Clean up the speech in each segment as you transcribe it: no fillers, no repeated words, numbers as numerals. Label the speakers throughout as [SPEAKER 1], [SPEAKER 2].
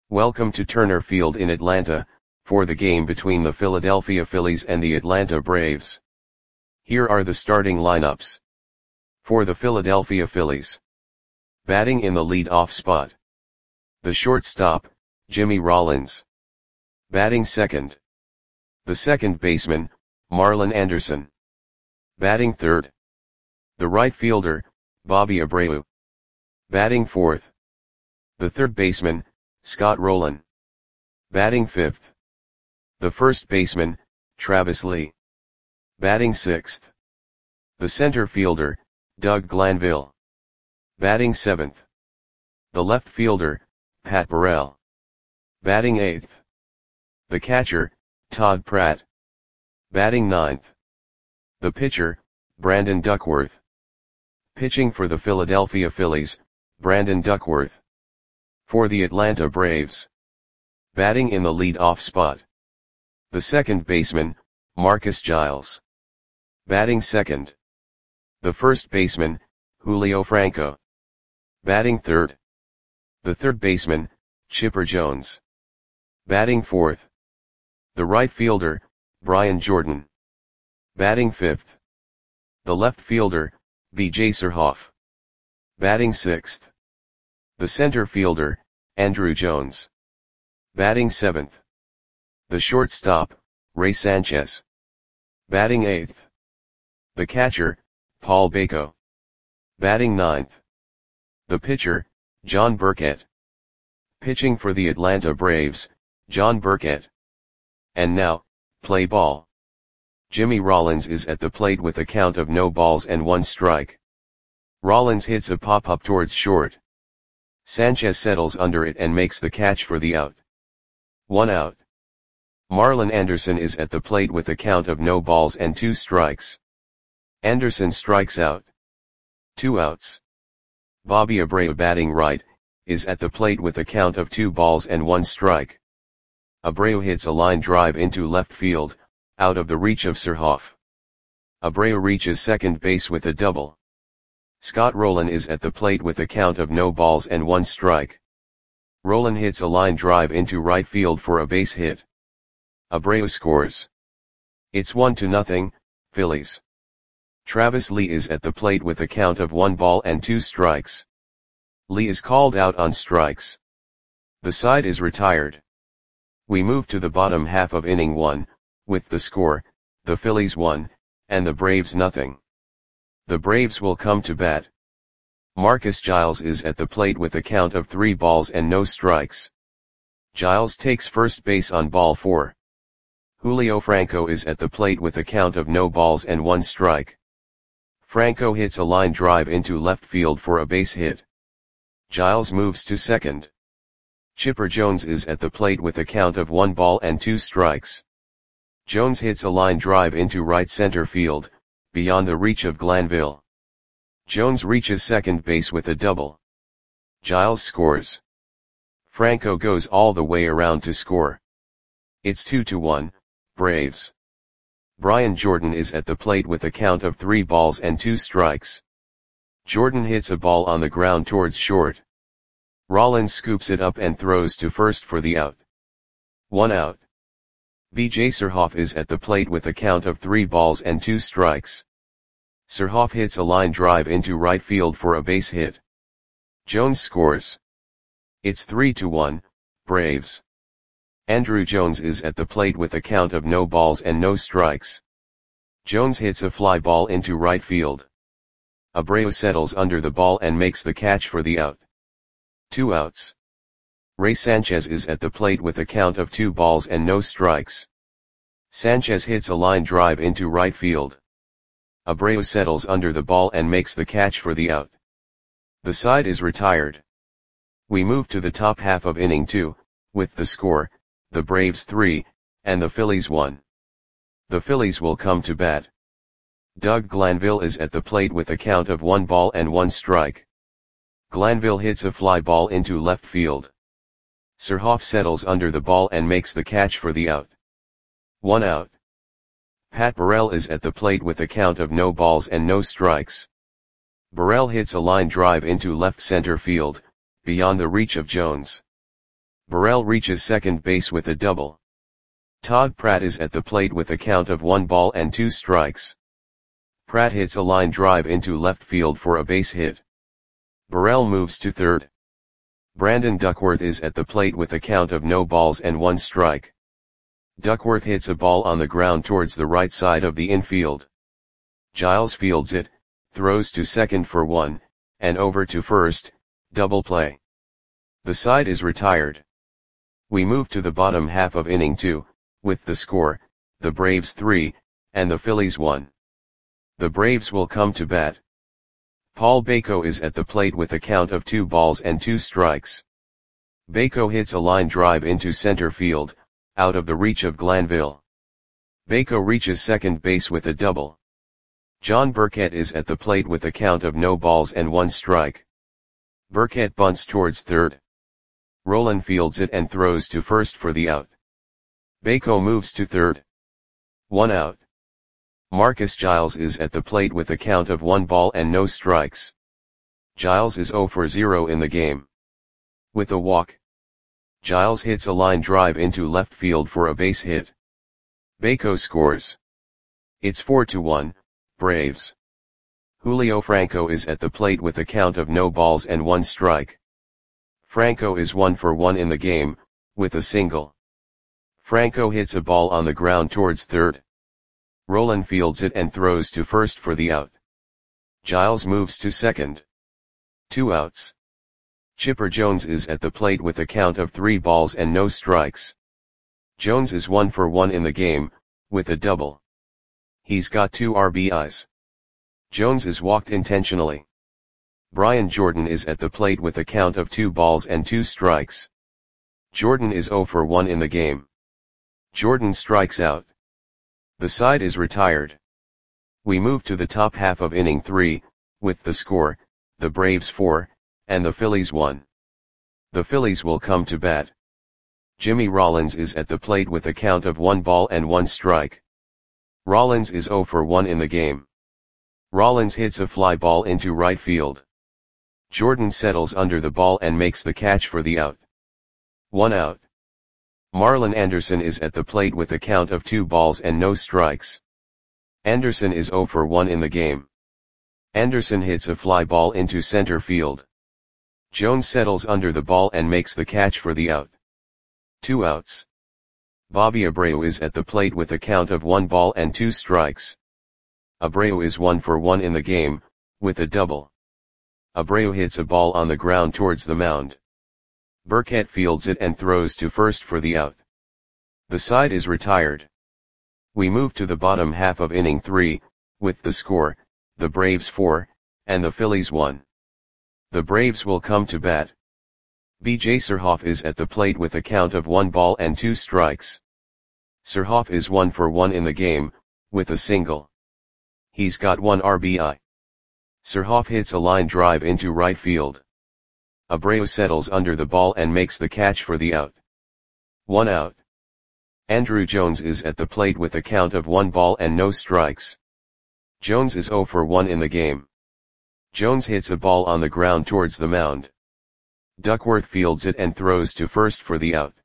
[SPEAKER 1] Welcome to Turner Field in Atlanta, for the game between the Philadelphia Phillies and the Atlanta Braves. Here are the starting lineups. For the Philadelphia Phillies. Batting in the lead-off spot. The shortstop, Jimmy Rollins. Batting second. The second baseman, Marlon Anderson. Batting third. The right fielder, Bobby Abreu. Batting fourth. The third baseman, Scott Rolen. Batting fifth. The first baseman, Travis Lee. Batting sixth. The center fielder, Doug Glanville. Batting seventh. The left fielder, Pat Burrell. Batting eighth. The catcher, Todd Pratt. Batting ninth. The pitcher, Brandon Duckworth. Pitching for the Philadelphia Phillies, Brandon Duckworth. For the Atlanta Braves. Batting in the lead-off spot. The second baseman, Marcus Giles. Batting second. The first baseman, Julio Franco. Batting third. The third baseman, Chipper Jones. Batting fourth. The right fielder, Brian Jordan. Batting fifth. The left fielder, B.J. Surhoff. Batting sixth. The center fielder, Andruw Jones. Batting seventh. The shortstop, Ray Sanchez. Batting eighth. The catcher, Paul Bako. Batting ninth. The pitcher, John Burkett. Pitching for the Atlanta Braves, John Burkett. And now, play ball. Jimmy Rollins is at the plate with a count of no balls and 1 strike. Rollins hits a pop-up towards short. Sanchez settles under it and makes the catch for the out. 1 out. Marlon Anderson is at the plate with a count of no balls and 2 strikes. Anderson strikes out. 2 outs. Bobby Abreu, batting right, is at the plate with a count of 2 balls and 1 strike. Abreu hits a line drive into left field, out of the reach of Surhoff. Abreu reaches second base with a double. Scott Rolen is at the plate with a count of no balls and 1 strike. Rolen hits a line drive into right field for a base hit. Abreu scores. It's 1-0, Phillies. Travis Lee is at the plate with a count of 1 ball and 2 strikes. Lee is called out on strikes. The side is retired. We move to the bottom half of inning 1, with the score, the Phillies 1, and the Braves 0. The Braves will come to bat. Marcus Giles is at the plate with a count of 3 balls and no strikes. Giles takes first base on ball 4. Julio Franco is at the plate with a count of no balls and 1 strike. Franco hits a line drive into left field for a base hit. Giles moves to second. Chipper Jones is at the plate with a count of 1 ball and 2 strikes. Jones hits a line drive into right center field, beyond the reach of Glanville. Jones reaches second base with a double. Giles scores. Franco goes all the way around to score. It's 2-1, Braves. Brian Jordan is at the plate with a count of 3 balls and 2 strikes. Jordan hits a ball on the ground towards short. Rollins scoops it up and throws to first for the out. 1 out. B.J. Surhoff is at the plate with a count of 3 balls and 2 strikes. Surhoff hits a line drive into right field for a base hit. Jones scores. It's 3-1, Braves. Andruw Jones is at the plate with a count of no balls and no strikes. Jones hits a fly ball into right field. Abreu settles under the ball and makes the catch for the out. 2 outs. Ray Sanchez is at the plate with a count of 2 balls and no strikes. Sanchez hits a line drive into right field. Abreu settles under the ball and makes the catch for the out. The side is retired. We move to the top half of inning 2, with the score, the Braves 3, and the Phillies 1. The Phillies will come to bat. Doug Glanville is at the plate with a count of 1 ball and 1 strike. Glanville hits a fly ball into left field. Surhoff settles under the ball and makes the catch for the out. 1 out. Pat Burrell is at the plate with a count of no balls and no strikes. Burrell hits a line drive into left center field, beyond the reach of Jones. Burrell reaches second base with a double. Todd Pratt is at the plate with a count of 1 ball and 2 strikes. Pratt hits a line drive into left field for a base hit. Burrell moves to third. Brandon Duckworth is at the plate with a count of no balls and 1 strike. Duckworth hits a ball on the ground towards the right side of the infield. Giles fields it, throws to second for 1, and over to first, double play. The side is retired. We move to the bottom half of inning 2, with the score, the Braves 3, and the Phillies 1. The Braves will come to bat. Paul Bako is at the plate with a count of 2 balls and 2 strikes. Bako hits a line drive into center field, out of the reach of Glanville. Bako reaches second base with a double. John Burkett is at the plate with a count of no balls and 1 strike. Burkett bunts towards third. Roland fields it and throws to first for the out. Bako moves to third. 1 out. Marcus Giles is at the plate with a count of 1 ball and no strikes. Giles is 0 for 0 in the game. With a walk, Giles hits a line drive into left field for a base hit. Bako scores. It's 4-1, Braves. Julio Franco is at the plate with a count of no balls and 1 strike. Franco is 1 for 1 in the game, with a single. Franco hits a ball on the ground towards third. Roland fields it and throws to first for the out. Giles moves to second. 2 outs. Chipper Jones is at the plate with a count of 3 balls and no strikes. Jones is 1 for 1 in the game, with a double. He's got 2 RBIs. Jones is walked intentionally. Brian Jordan is at the plate with a count of 2 balls and 2 strikes. Jordan is 0 for 1 in the game. Jordan strikes out. The side is retired. We move to the top half of inning 3, with the score, the Braves 4, and the Phillies 1. The Phillies will come to bat. Jimmy Rollins is at the plate with a count of 1 ball and 1 strike. Rollins is 0 for 1 in the game. Rollins hits a fly ball into right field. Jordan settles under the ball and makes the catch for the out. 1 out. Marlon Anderson is at the plate with a count of 2 balls and no strikes. Anderson is 0 for 1 in the game. Anderson hits a fly ball into center field. Jones settles under the ball and makes the catch for the out. 2 outs. Bobby Abreu is at the plate with a count of 1 ball and 2 strikes. Abreu is 1 for 1 in the game, with a double. Abreu hits a ball on the ground towards the mound. Burkett fields it and throws to first for the out. The side is retired. We move to the bottom half of inning 3, with the score, the Braves 4, and the Phillies 1. The Braves will come to bat. B.J. Surhoff is at the plate with a count of 1 ball and 2 strikes. Surhoff is 1 for 1 in the game, with a single. He's got 1 RBI. Surhoff hits a line drive into right field. Abreu settles under the ball and makes the catch for the out. 1 out. Andruw Jones is at the plate with a count of 1 ball and no strikes. Jones is 0 for 1 in the game. Jones hits a ball on the ground towards the mound. Duckworth fields it and throws to first for the out.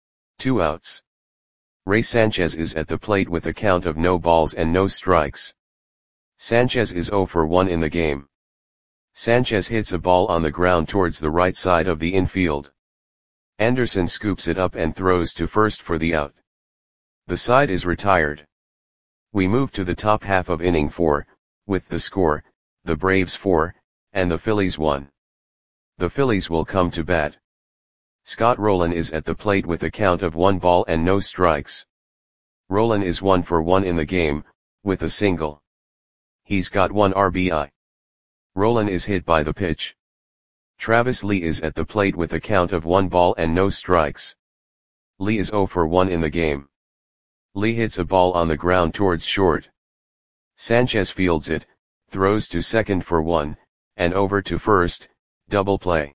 [SPEAKER 1] 2 outs. Ray Sanchez is at the plate with a count of no balls and no strikes. Sanchez is 0 for 1 in the game. Sanchez hits a ball on the ground towards the right side of the infield. Anderson scoops it up and throws to first for the out. The side is retired. We move to the top half of inning 4, with the score, the Braves 4, and the Phillies 1. The Phillies will come to bat. Scott Rolen is at the plate with a count of 1 ball and no strikes. Rolen is 1 for 1 in the game, with a single. He's got 1 RBI. Rolen is hit by the pitch. Travis Lee is at the plate with a count of 1 ball and no strikes. Lee is 0 for 1 in the game. Lee hits a ball on the ground towards short. Sanchez fields it, throws to second for 1, and over to first, double play.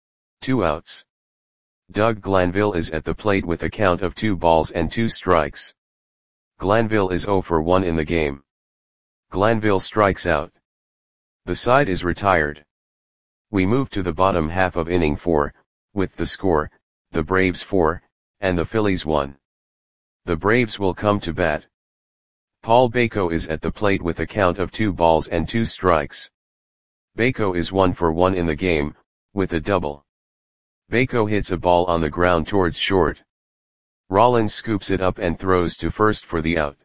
[SPEAKER 1] 2 outs. Doug Glanville is at the plate with a count of 2 balls and 2 strikes. Glanville is 0 for 1 in the game. Glanville strikes out. The side is retired. We move to the bottom half of inning 4, with the score, the Braves 4, and the Phillies 1. The Braves will come to bat. Paul Bako is at the plate with a count of 2 balls and 2 strikes. Bako is 1 for 1 in the game, with a double. Bako hits a ball on the ground towards short. Rollins scoops it up and throws to first for the out.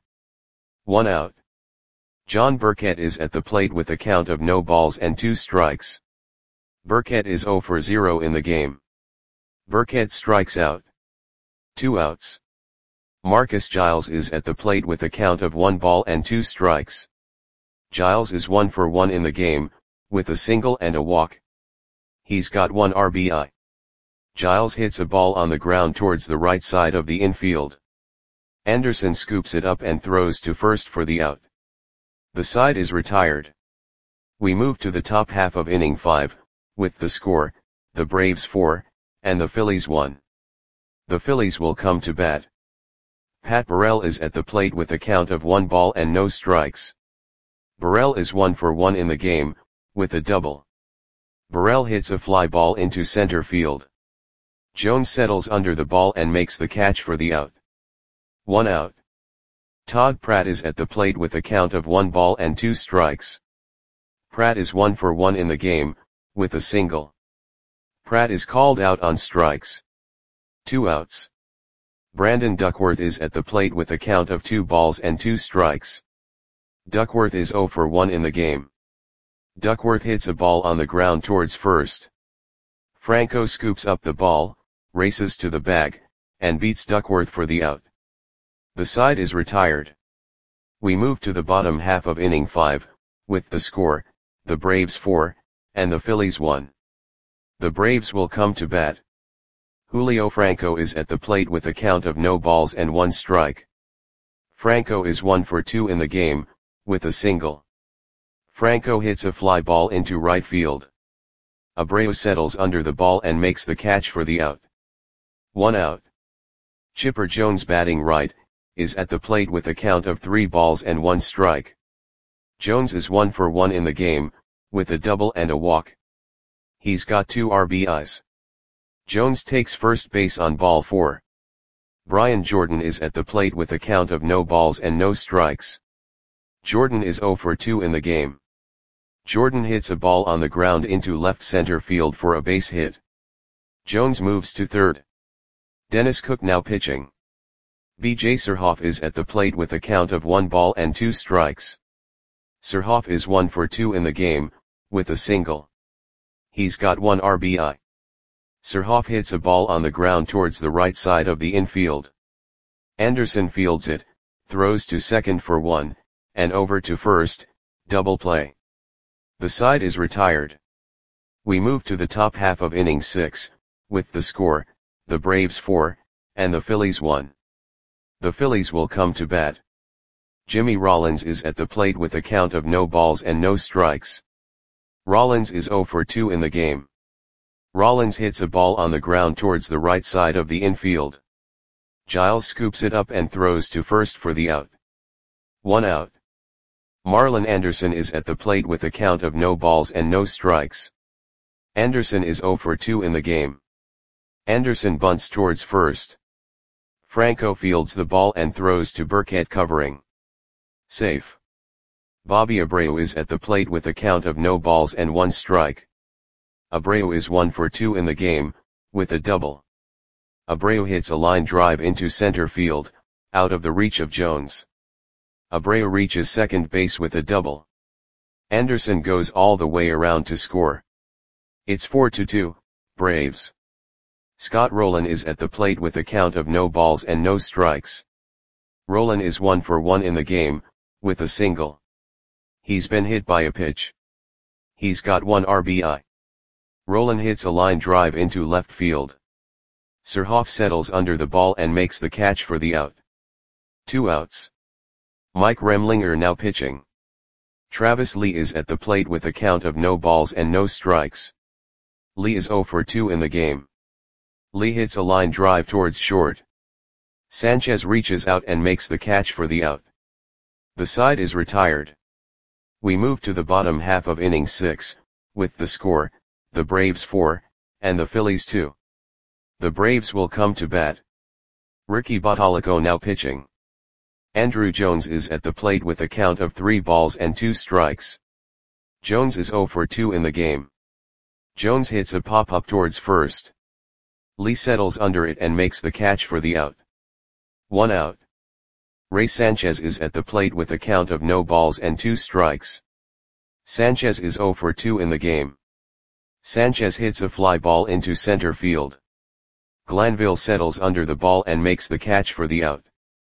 [SPEAKER 1] 1 out. John Burkett is at the plate with a count of no balls and 2 strikes. Burkett is 0 for 0 in the game. Burkett strikes out. 2 outs. Marcus Giles is at the plate with a count of 1 ball and 2 strikes. Giles is 1 for 1 in the game, with a single and a walk. He's got 1 RBI. Giles hits a ball on the ground towards the right side of the infield. Anderson scoops it up and throws to first for the out. The side is retired. We move to the top half of inning 5, with the score, the Braves 4, and the Phillies 1. The Phillies will come to bat. Pat Burrell is at the plate with a count of 1 ball and no strikes. Burrell is 1 for 1 in the game, with a double. Burrell hits a fly ball into center field. Jones settles under the ball and makes the catch for the out. 1 out. Todd Pratt is at the plate with a count of 1 ball and 2 strikes. Pratt is 1 for 1 in the game, with a single. Pratt is called out on strikes. 2 outs. Brandon Duckworth is at the plate with a count of 2 balls and 2 strikes. Duckworth is 0 for 1 in the game. Duckworth hits a ball on the ground towards first. Franco scoops up the ball, races to the bag, and beats Duckworth for the out. The side is retired. We move to the bottom half of inning 5, with the score, the Braves 4, and the Phillies 1. The Braves will come to bat. Julio Franco is at the plate with a count of no balls and 1 strike. Franco is 1 for 2 in the game, with a single. Franco hits a fly ball into right field. Abreu settles under the ball and makes the catch for the out. 1 out. Chipper Jones, batting right, is at the plate with a count of 3 balls and 1 strike. Jones is 1 for 1 in the game, with a double and a walk. He's got 2 RBIs. Jones takes first base on ball 4. Brian Jordan is at the plate with a count of no balls and no strikes. Jordan is 0 for 2 in the game. Jordan hits a ball on the ground into left center field for a base hit. Jones moves to third. Dennis Cook now pitching. B.J. Surhoff is at the plate with a count of 1 ball and 2 strikes. Surhoff is 1 for 2 in the game, with a single. He's got 1 RBI. Surhoff hits a ball on the ground towards the right side of the infield. Anderson fields it, throws to second for 1, and over to first, double play. The side is retired. We move to the top half of inning 6, with the score, the Braves 4, and the Phillies 1. The Phillies will come to bat. Jimmy Rollins is at the plate with a count of no balls and no strikes. Rollins is 0 for 2 in the game. Rollins hits a ball on the ground towards the right side of the infield. Giles scoops it up and throws to first for the out. 1 out. Marlon Anderson is at the plate with a count of no balls and no strikes. Anderson is 0 for 2 in the game. Anderson bunts towards first. Franco fields the ball and throws to Burkett covering. Safe. Bobby Abreu is at the plate with a count of no balls and 1 strike. Abreu is 1 for 2 in the game, with a double. Abreu hits a line drive into center field, out of the reach of Jones. Abreu reaches second base with a double. Anderson goes all the way around to score. It's 4-2, Braves. Scott Rowland is at the plate with a count of no balls and no strikes. Rowland is 1 for 1 in the game, with a single. He's been hit by a pitch. He's got 1 RBI. Rowland hits a line drive into left field. Surhoff settles under the ball and makes the catch for the out. 2 outs. Mike Remlinger now pitching. Travis Lee is at the plate with a count of no balls and no strikes. Lee is 0 for 2 in the game. Lee hits a line drive towards short. Sanchez reaches out and makes the catch for the out. The side is retired. We move to the bottom half of inning 6, with the score, the Braves 4, and the Phillies 2. The Braves will come to bat. Ricky Bottalico now pitching. Andrew Jones is at the plate with a count of 3 balls and 2 strikes. Jones is 0 for 2 in the game. Jones hits a pop-up towards first. Lee settles under it and makes the catch for the out. 1 out. Ray Sanchez is at the plate with a count of no balls and 2 strikes. Sanchez is 0 for 2 in the game. Sanchez hits a fly ball into center field. Glanville settles under the ball and makes the catch for the out.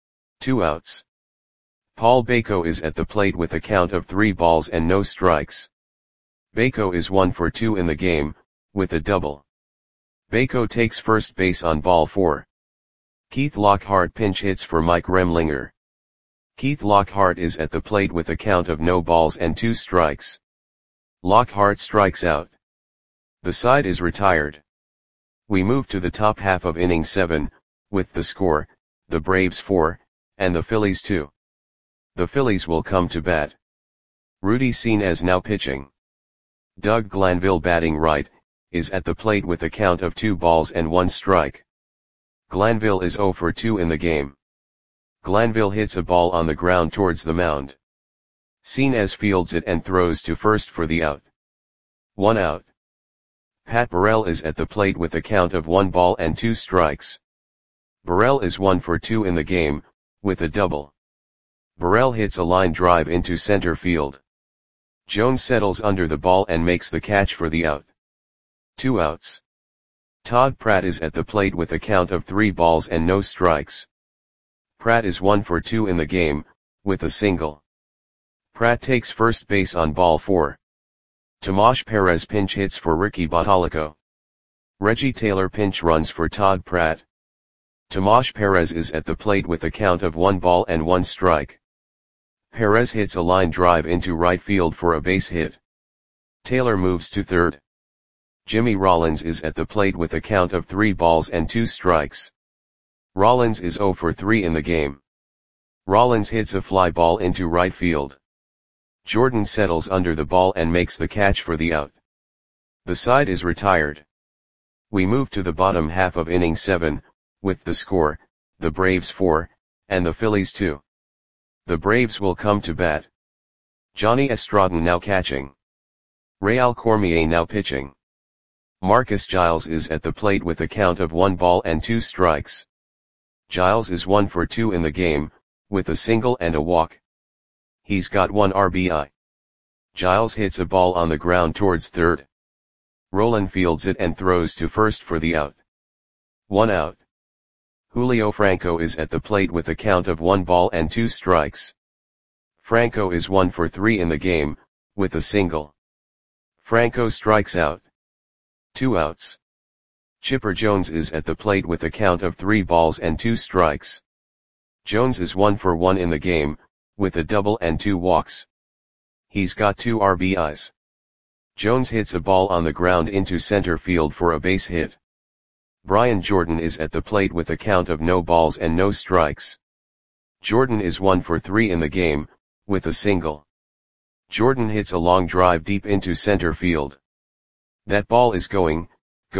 [SPEAKER 1] 2 outs. Paul Bako is at the plate with a count of 3 balls and no strikes. Bako is 1 for 2 in the game, with a double. Bako takes first base on ball 4. Keith Lockhart pinch hits for Mike Remlinger. Keith Lockhart is at the plate with a count of no balls and 2 strikes. Lockhart strikes out. The side is retired. We move to the top half of inning 7, with the score, the Braves 4, and the Phillies 2. The Phillies will come to bat. Rudy Senes now pitching. Doug Glanville batting right, is at the plate with a count of 2 balls and 1 strike. Glanville is 0 for 2 in the game. Glanville hits a ball on the ground towards the mound. Senes fields it and throws to first for the out. 1 out. Pat Burrell is at the plate with a count of 1 ball and 2 strikes. Burrell is 1 for 2 in the game, with a double. Burrell hits a line drive into center field. Jones settles under the ball and makes the catch for the out. 2 outs. Todd Pratt is at the plate with a count of 3 balls and no strikes. Pratt is 1 for 2 in the game, with a single. Pratt takes first base on ball 4. Tomas Perez pinch hits for Ricky Bottalico. Reggie Taylor pinch runs for Todd Pratt. Tomas Perez is at the plate with a count of 1 ball and 1 strike. Perez hits a line drive into right field for a base hit. Taylor moves to third. Jimmy Rollins is at the plate with a count of 3 balls and 2 strikes. Rollins is 0 for 3 in the game. Rollins hits a fly ball into right field. Jordan settles under the ball and makes the catch for the out. The side is retired. We move to the bottom half of inning 7, with the score, the Braves 4, and the Phillies 2. The Braves will come to bat. Johnny Estradon now catching. Real Cormier now pitching. Marcus Giles is at the plate with a count of 1 ball and 2 strikes. Giles is 1 for 2 in the game, with a single and a walk. He's got 1 RBI. Giles hits a ball on the ground towards third. Roland fields it and throws to first for the out. 1 out. Julio Franco is at the plate with a count of 1 ball and 2 strikes. Franco is 1 for 3 in the game, with a single. Franco strikes out. 2 outs. Chipper Jones is at the plate with a count of 3 balls and 2 strikes. Jones is 1 for 1 in the game, with a double and 2 walks. He's got 2 RBIs. Jones hits a ball on the ground into center field for a base hit. Brian Jordan is at the plate with a count of no balls and no strikes. Jordan is 1 for 3 in the game, with a single. Jordan hits a long drive deep into center field. That ball is going,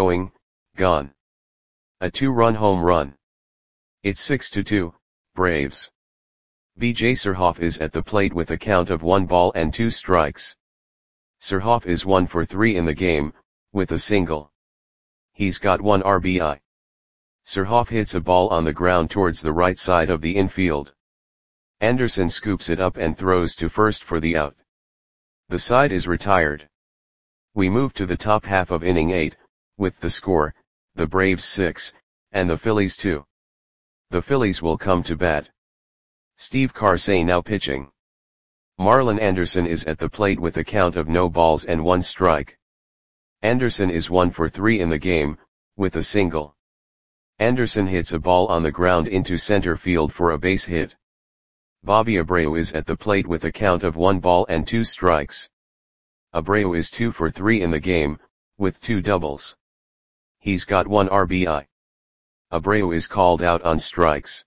[SPEAKER 1] gone. A 2-run home run. It's 6-2, Braves. B.J. Surhoff is at the plate with a count of 1 ball and 2 strikes. Surhoff is 1 for 3 in the game, with a single. He's got 1 RBI. Surhoff hits a ball on the ground towards the right side of the infield. Anderson scoops it up and throws to first for the out. The side is retired. We move to the top half of inning 8, with the score, the Braves 6, and the Phillies 2. The Phillies will come to bat. Steve Karsay now pitching. Marlon Anderson is at the plate with a count of no balls and 1 strike. Anderson is 1 for 3 in the game, with a single. Anderson hits a ball on the ground into center field for a base hit. Bobby Abreu is at the plate with a count of 1 ball and 2 strikes. Abreu is 2 for 3 in the game, with 2 doubles. He's got 1 RBI. Abreu is called out on strikes.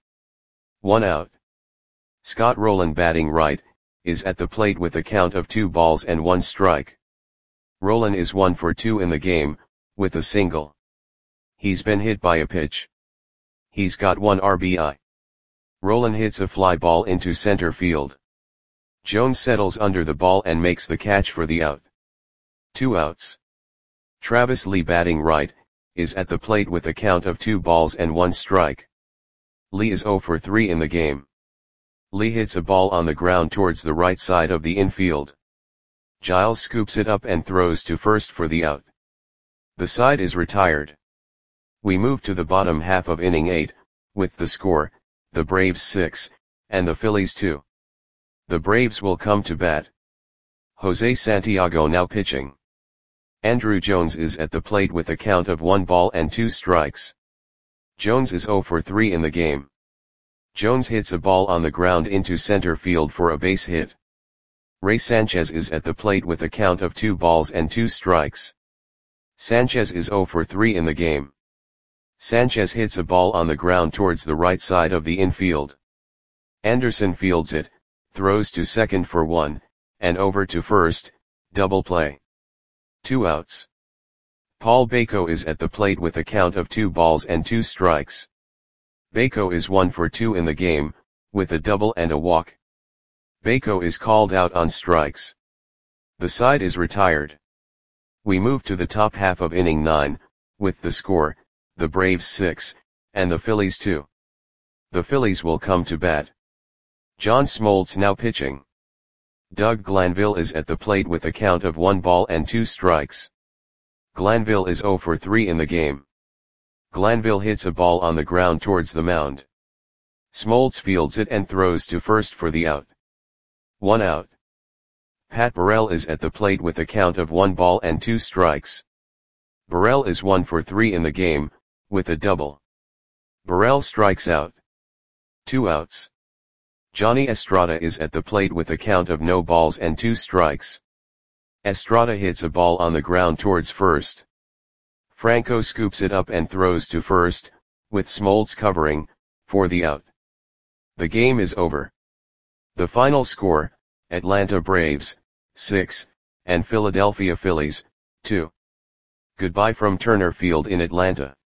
[SPEAKER 1] 1 out. Scott Rowland batting right, is at the plate with a count of 2 balls and 1 strike. Rowland is 1 for 2 in the game, with a single. He's been hit by a pitch. He's got 1 RBI. Rolen hits a fly ball into center field. Jones settles under the ball and makes the catch for the out. 2 outs. Travis Lee, batting right, is at the plate with a count of 2 balls and 1 strike. Lee is 0 for 3 in the game. Lee hits a ball on the ground towards the right side of the infield. Giles scoops it up and throws to first for the out. The side is retired. We move to the bottom half of inning 8, with the score, the Braves 6, and the Phillies 2. The Braves will come to bat. Jose Santiago now pitching. Andruw Jones is at the plate with a count of 1 ball and 2 strikes. Jones is 0 for 3 in the game. Jones hits a ball on the ground into center field for a base hit. Ray Sanchez is at the plate with a count of 2 balls and 2 strikes. Sanchez is 0 for 3 in the game. Sanchez hits a ball on the ground towards the right side of the infield. Anderson fields it, throws to second for 1, and over to first, double play. 2 outs. Paul Bako is at the plate with a count of 2 balls and 2 strikes. Bako is 1 for 2 in the game, with a double and a walk. Bako is called out on strikes. The side is retired. We move to the top half of inning 9, with the score, the Braves 6, and the Phillies 2. The Phillies will come to bat. John Smoltz now pitching. Doug Glanville is at the plate with a count of 1 ball and 2 strikes. Glanville is 0 for 3 in the game. Glanville hits a ball on the ground towards the mound. Smoltz fields it and throws to first for the out. 1 out. Pat Burrell is at the plate with a count of 1 ball and 2 strikes. Burrell is 1 for 3 in the game, with a double. Burrell strikes out. 2 outs. Johnny Estrada is at the plate with a count of no balls and 2 strikes. Estrada hits a ball on the ground towards first. Franco scoops it up and throws to first, with Smoltz covering, for the out. The game is over. The final score, Atlanta Braves, 6, and Philadelphia Phillies, 2. Goodbye from Turner Field in Atlanta.